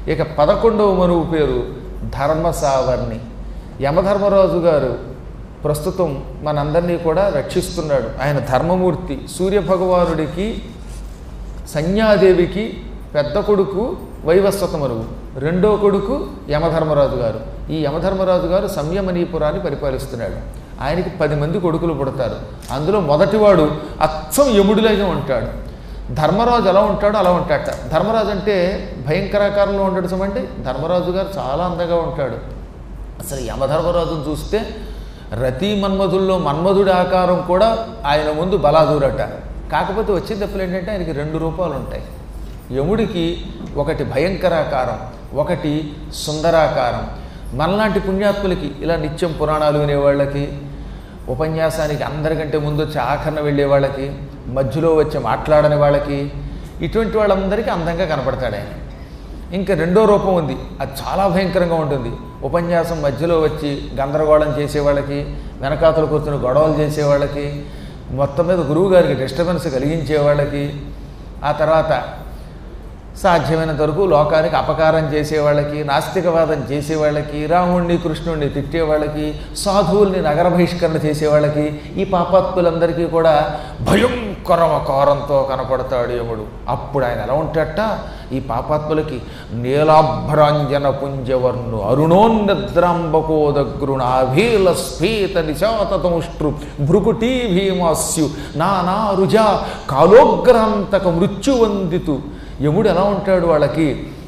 ఇక 11వ మనువు పేరు ధర్మసావర్ణి. యమధర్మరాజు గారు ప్రస్తుతం మనందరినీ కూడా రక్షిస్తున్నాడు. ఆయన ధర్మమూర్తి. సూర్యభగవానుడికి సంజ్ఞాదేవికి పెద్ద కొడుకు వైవస్వత మనువు, రెండో కొడుకు యమధర్మరాజు గారు. ఈ యమధర్మరాజు గారు సంయమనీపురాన్ని పరిపాలిస్తున్నాడు. ఆయనకి 10 మంది కొడుకులు పుడతారు. అందులో మొదటివాడు అచ్చం యముడిలాగే ఉంటాడు. ధర్మరాజు ఎలా ఉంటాడో అలా ఉంటాడట. ధర్మరాజు అంటే భయంకరాకారంలో ఉంటాడు చూడండి. ధర్మరాజు గారు చాలా అందంగా ఉంటాడు. అసలు యమధర్మరాజును చూస్తే రతి మన్మధుల్లో మన్మధుడి ఆకారం కూడా ఆయన ముందు బలాదూరట. కాకపోతే వచ్చే తప్పులు ఏంటంటే ఆయనకి 2 రూపాలు ఉంటాయి. యముడికి ఒకటి భయంకరాకారం, ఒకటి సుందరాకారం. మనలాంటి పుణ్యాత్ములకి ఇలా నిత్యం పురాణాలు వినేవాళ్ళకి, ఉపన్యాసానికి అందరికంటే ముందు వచ్చి ఆఖరణ వెళ్ళే వాళ్ళకి, మధ్యలో వచ్చి మాట్లాడని వాళ్ళకి, ఇటువంటి వాళ్ళందరికీ అందంగా కనపడతాడు ఆయన. ఇంకా రెండో రూపం ఉంది, అది చాలా భయంకరంగా ఉంటుంది. ఉపన్యాసం మధ్యలో వచ్చి గందరగోళం చేసేవాళ్ళకి, వెనకాతలు కూర్చుని గొడవలు చేసేవాళ్ళకి, మొత్తం మీద గురువు గారికి డిస్టర్బెన్స్ కలిగించేవాళ్ళకి, ఆ తర్వాత సాధ్యమైనంత వరకు లోకానికి అపకారం చేసేవాళ్ళకి, నాస్తికవాదం చేసేవాళ్ళకి, రాముణ్ణి కృష్ణుణ్ణి తిట్టేవాళ్ళకి, సాధువుల్ని నగర బహిష్కరణ చేసేవాళ్ళకి, ఈ పాపాత్ములందరికీ కూడా భయంకరమకారంతో కనపడతాడు యముడు. అప్పుడు ఆయన ఎలా ఉంటాడట, ఈ పాపాత్ములకి నీలాభ్రాంజన పుంజవర్ణు అరుణోన్నద్రాంబకోదగ్రుణాభీల స్ఫీత నిశాతముష్ట్రు భృకుటీ భీమాస్యు నానా రుజా కాలోగ్రాంతక మృత్యువందితు. యముడు ఎలా ఉంటాడు, వాళ్ళకి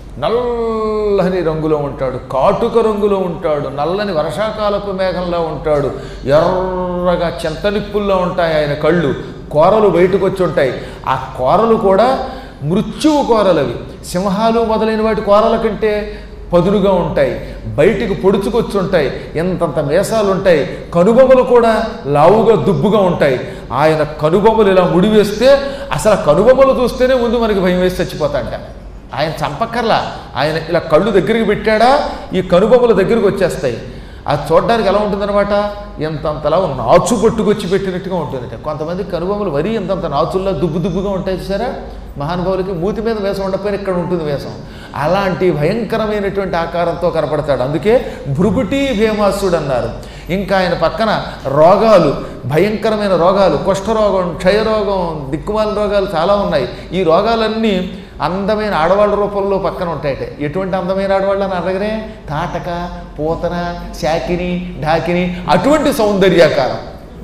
నల్లని రంగులో ఉంటాడు, కాటుక రంగులో ఉంటాడు, నల్లని వర్షాకాలపు మేఘంలో ఉంటాడు, ఎర్రగా చింతనిప్పుల్లో ఉంటాయి ఆయన కళ్ళు, కోరలు బయటకు వచ్చి ఉంటాయి. ఆ కోరలు కూడా మృత్యువు కోరలవి. సింహాలు మొదలైన వాటి కోరల కంటే పదునుగా ఉంటాయి, బయటికి పొడుచుకొచ్చి ఉంటాయి, ఎంతంత మేసాలు ఉంటాయి, కనుబొమ్మలు కూడా లావుగా దుబ్బుగా ఉంటాయి. ఆయన కనుబొమ్మలు ఇలా ముడివేస్తే అసలు కనుబొమ్మలు చూస్తేనే ముందు మనకి భయం వేసి చచ్చిపోతాంట. ఆయన చంపక్కర్లా, ఆయన ఇలా కళ్ళు దగ్గరికి పెట్టాడా ఈ కనుబొమ్మల దగ్గరికి వచ్చేస్తాయి. అది చూడడానికి ఎలా ఉంటుందన్నమాట, ఎంతంతలా నాచు పట్టుకొచ్చి పెట్టినట్టుగా ఉంటుందట. కొంతమంది కనుబొమ్మలు వరి ఎంతంత నాచుల్లో దుబ్బుగా ఉంటాయి చూసారా. మహానుభావులకి మూతి మీద వేషం ఉండకపోయినా ఇక్కడ ఉంటుంది వేషం. అలాంటి భయంకరమైనటువంటి ఆకారంతో కనపడతాడు. అందుకే భృగుటి భీమాసుడు అన్నారు. ఇంకా ఆయన పక్కన రోగాలు, భయంకరమైన రోగాలు, కుష్ఠరోగం, క్షయరోగం, దిక్కుమాల రోగాలు చాలా ఉన్నాయి. ఈ రోగాలన్నీ అందమైన ఆడవాళ్ళ రూపంలో పక్కన ఉంటాయట. ఎటువంటి అందమైన ఆడవాళ్ళు అని అడగరే, తాటక, పూతన, శాకిని, ఢాకిని, అటువంటి సౌందర్యాకారం.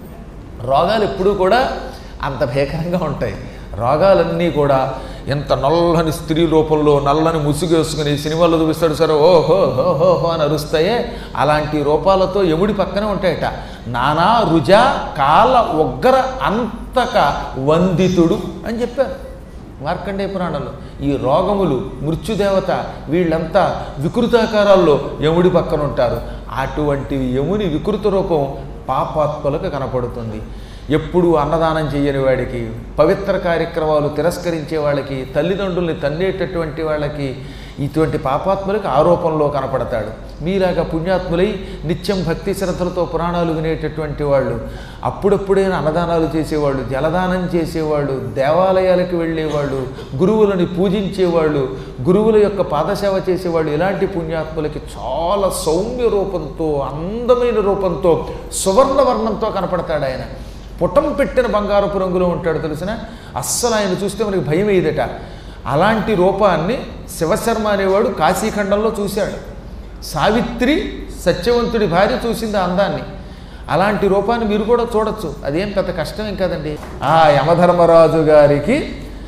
రోగాలు ఎప్పుడూ కూడా అంత భీకరంగా ఉంటాయి. రోగాలన్నీ కూడా ఎంత నల్లని స్త్రీ రూపంలో నల్లని ముసుగేసుకుని సినిమాల్లో చూపిస్తాడు సరే ఓహో హోహో అని అరుస్తాయే, అలాంటి రూపాలతో యముడి పక్కనే ఉంటాయట. నానా రుజ కాల ఉగ్ర అంతక వందితుడు అని చెప్పారు మార్కండేయ పురాణంలో. ఈ రోగములు, మృత్యుదేవత వీళ్ళంతా వికృతాకారాల్లో యముడి పక్కన ఉంటారు. అటువంటి యముని వికృత రూపం పాపాత్మలకు కనపడుతుంది. ఎప్పుడు అన్నదానం చేయని వాడికి, పవిత్ర కార్యక్రమాలు తిరస్కరించే వాళ్ళకి, తల్లిదండ్రుల్ని తన్నేటటువంటి వాళ్ళకి, ఇటువంటి పాపాత్ములకి ఆరోపణలో కనపడతాడు. మీలాగా పుణ్యాత్ములై నిత్యం భక్తి శ్రద్ధలతో పురాణాలు వినేటటువంటి వాళ్ళు, అప్పుడప్పుడైనా అన్నదానాలు చేసేవాళ్ళు, జలదానం చేసేవాళ్ళు, దేవాలయాలకు వెళ్ళేవాళ్ళు, గురువులని పూజించేవాళ్ళు, గురువుల యొక్క పాదసేవ చేసేవాళ్ళు, ఇలాంటి పుణ్యాత్ములకి చాలా సౌమ్య రూపంతో, అందమైన రూపంతో, సువర్ణవర్ణంతో కనపడతాడు ఆయన. పుటం పెట్టిన బంగారపు రంగులో ఉంటాడు తెలిసిన. అస్సలు ఆయన చూస్తే మనకి భయం వేయదట. అలాంటి రూపాన్ని శివశర్మ అనేవాడు కాశీఖండంలో చూశాడు. సావిత్రి సత్యవంతుడి భార్య చూసింది ఆ అందాన్ని. అలాంటి రూపాన్ని మీరు కూడా చూడొచ్చు, అదేం పెద్ద కష్టమేం కాదండి. ఆ యమధర్మరాజు గారికి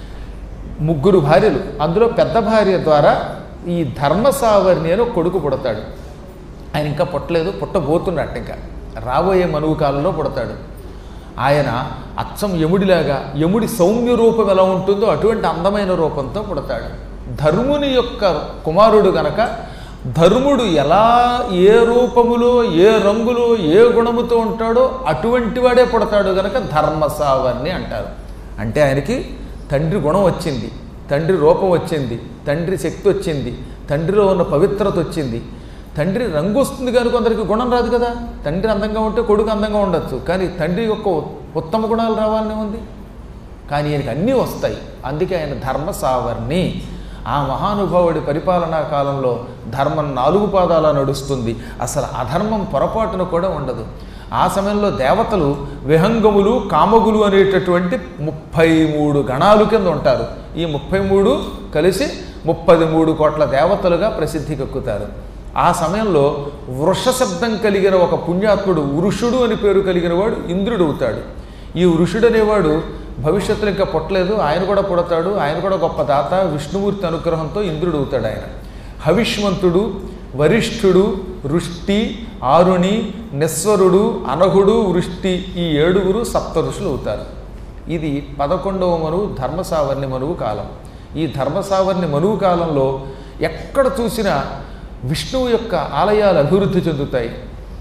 3 భార్యలు, అందులో పెద్ద భార్య ద్వారా ఈ ధర్మసావర్ణి అని కొడుకు పుడతాడు. ఆయన ఇంకా పుట్టలేదు, పుట్టబోతున్నట్టు, ఇంకా రాబోయే మనువు కాలంలో పుడతాడు. ఆయన అచ్చం యముడిలాగా, యముడి సౌమ్య రూపం ఎలా ఉంటుందో అటువంటి అందమైన రూపంతో పుడతాడు. ధర్ముని యొక్క కుమారుడు గనక ధర్ముడు ఎలా ఏ రూపములో, ఏ రంగులో, ఏ గుణముతో ఉంటాడో అటువంటి వాడే పుడతాడు గనక ధర్మసావర్ణి అంటారు. అంటే ఆయనకి తండ్రి గుణం వచ్చింది, తండ్రి రూపం వచ్చింది, తండ్రి శక్తి వచ్చింది, తండ్రిలో ఉన్న పవిత్రత వచ్చింది. తండ్రి రంగు వస్తుంది కానీ కొందరికి గుణం రాదు కదా. తండ్రి అందంగా ఉంటే కొడుకు అందంగా ఉండొచ్చు, కానీ తండ్రి యొక్క ఉత్తమ గుణాలు రావాలనే ఉంది. కానీ ఆయనకి అన్నీ వస్తాయి. అందుకే ఆయన ధర్మసావర్ణి. ఆ మహానుభావుడి పరిపాలనా కాలంలో ధర్మం 4 పాదాల నడుస్తుంది. అసలు అధర్మం పొరపాటున కూడా ఉండదు. ఆ సమయంలో దేవతలు విహంగములు కామగులు అనేటటువంటి 33 గణాలు కింద ఉంటారు. ఈ 33 కలిసి 33 కోట్ల దేవతలుగా ప్రసిద్ధికెక్కుతారు. ఆ సమయంలో వృష శబ్దం కలిగిన ఒక పుణ్యాత్ముడు వృషుడు అని పేరు కలిగిన వాడు ఇంద్రుడు అవుతాడు. ఈ వృషుడు అనేవాడు భవిష్యత్తులో ఇంకా పుట్టలేదు, ఆయన కూడా పుడతాడు. ఆయన కూడా గొప్ప దాత, విష్ణుమూర్తి అనుగ్రహంతో ఇంద్రుడు అవుతాడు. ఆయన హవిష్మంతుడు, వరిష్ఠుడు, వృష్టి, ఆరుణి, నిస్వరుడు, అనఘుడు, వృష్టి ఈ 7 సప్త ఋషులు అవుతారు. ఇది 11వ మనువు ధర్మసావర్ణి మనువు కాలం. ఈ ధర్మసావర్ణి మనువు కాలంలో ఎక్కడ చూసినా విష్ణువు యొక్క ఆలయాలు అభివృద్ధి చెందుతాయి.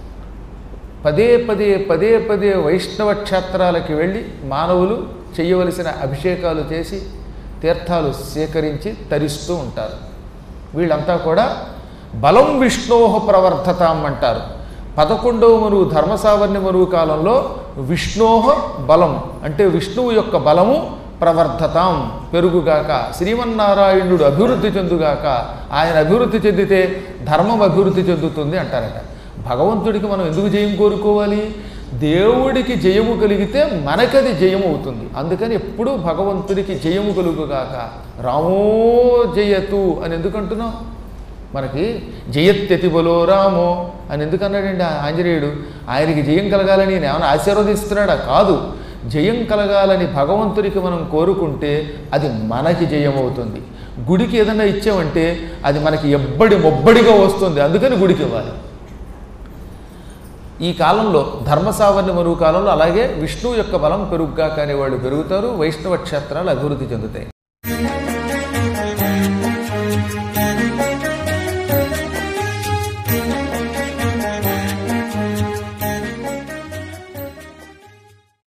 పదే పదే వైష్ణవ క్షేత్రాలకి వెళ్ళి మానవులు చేయవలసిన అభిషేకాలు చేసి తీర్థాలు సేకరించి తరిస్తూ ఉంటారు. వీళ్ళంతా కూడా బలం విష్ణోహ ప్రవర్ధతాం అంటారు. 11వ మనువు ధర్మసావర్ణి మనువు కాలంలో విష్ణోహ బలం అంటే విష్ణువు యొక్క బలము ప్రవర్ధతాం పెరుగుగాక, శ్రీమన్నారాయణుడు అభివృద్ధి చెందుగాక. ఆయన అభివృద్ధి చెందితే ధర్మం అభివృద్ధి చెందుతుంది అంటారట. భగవంతుడికి మనం ఎందుకు జయం కోరుకోవాలి? దేవుడికి జయము కలిగితే మనకది జయము అవుతుంది. అందుకని ఎప్పుడూ భగవంతుడికి జయము కలుగుగాక, రామో జయతు అని ఎందుకంటున్నాం? మనకి జయత్యతి బలో రామో అని ఎందుకన్నాడండి ఆంజనేయుడు? ఆయనకి జయం కలగాలని ఏమైనా ఆశీర్వదిస్తున్నాడా? కాదు. జయం కలగాలని భగవంతుడికి మనం కోరుకుంటే అది మనకి జయం అవుతుంది. గుడికి ఏదైనా ఇచ్చామంటే అది మనకి ఎబ్బడి మొబ్బడిగా వస్తుంది. అందుకని గుడికి ఇవ్వాలి. ఈ కాలంలో ధర్మసావర్ణి మరువు కాలంలో అలాగే విష్ణువు యొక్క బలం పెరుగుగా కానీ వాళ్ళు పెరుగుతారు. వైష్ణవ క్షేత్రాలు అభివృద్ధి చెందుతాయి.